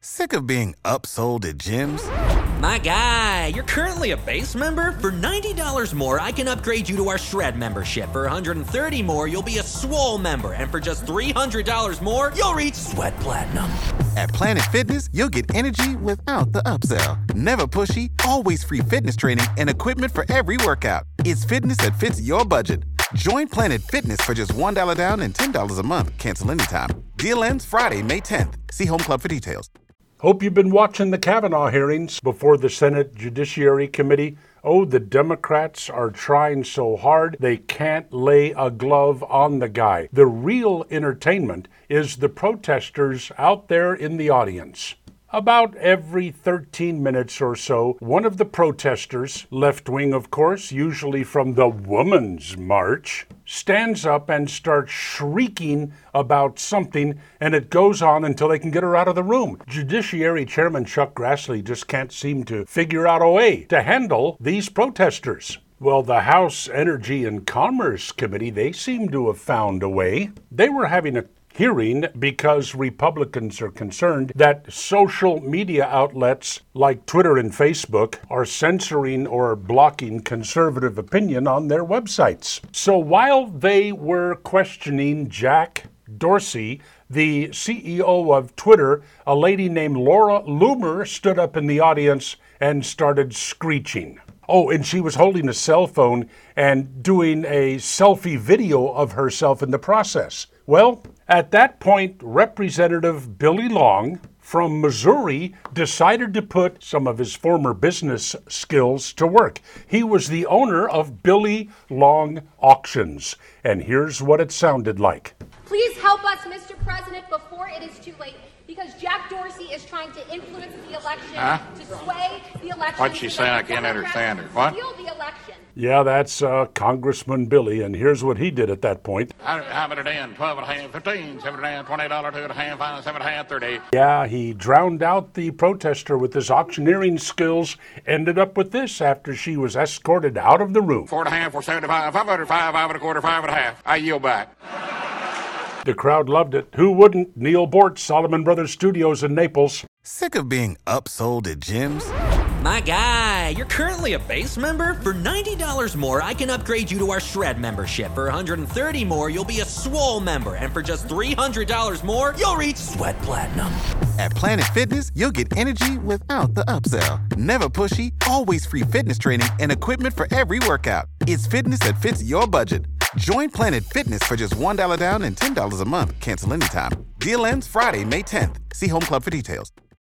Sick of being upsold at gyms? My guy, you're currently a base member? For $90 more, I can upgrade you to our Shred membership. For $130 more, you'll be a Swole member. And for just $300 more, you'll reach Sweat Platinum. At Planet Fitness, you'll get energy without the upsell. Never pushy, always free fitness training and equipment for every workout. It's fitness that fits your budget. Join Planet Fitness for just $1 down and $10 a month. Cancel anytime. Deal ends Friday, May 10th. See Home Club for details. Hope you've been watching the Kavanaugh hearings before the Senate Judiciary Committee. Oh, the Democrats are trying so hard they can't lay a glove on the guy. The real entertainment is the protesters out there in the audience. About every 13 minutes or so, one of the protesters, left wing of course, usually from the Women's March, stands up and starts shrieking about something, and it goes on until they can get her out of the room. Judiciary Chairman Chuck Grassley just can't seem to figure out a way to handle these protesters. Well, the House Energy and Commerce Committee, they seem to have found a way. They were having a hearing because Republicans are concerned that social media outlets like Twitter and Facebook are censoring or blocking conservative opinion on their websites. So while they were questioning Jack Dorsey, the CEO of Twitter, a lady named Laura Loomer stood up in the audience and started screeching. Oh, and she was holding a cell phone and doing a selfie video of herself in the process. Well, at that point, Representative Billy Long from Missouri decided to put some of his former business skills to work. He was the owner of Billy Long Auctions, and here's what it sounded like. Please help us, Mr. President, before it is too late, because Jack Dorsey is trying to influence the election, to sway the election. What's she saying? I can't understand her. What? Steal the election. Yeah, that's Congressman Billy, and here's what he did at that point. How about it in? 12 and a half, 15, 7 and a half, $20, 2 and a half, 5, 7 and a half, 30. Yeah, he drowned out the protester with his auctioneering skills, ended up with this after she was escorted out of the room. 4 and a half, 475, 505, 5 and a quarter, 5 and a half. I yield back. The crowd loved it. Who wouldn't? Neil Bort, Solomon Brothers Studios in Naples. Sick of being upsold at gyms? My guy, you're currently a base member? For $90 more, I can upgrade you to our Shred membership. For $130 more, you'll be a Swole member. And for just $300 more, you'll reach Sweat Platinum. At Planet Fitness, you'll get energy without the upsell. Never pushy, always free fitness training and equipment for every workout. It's fitness that fits your budget. Join Planet Fitness for just $1 down and $10 a month. Cancel anytime. Deal ends Friday, May 10th. See Home Club for details.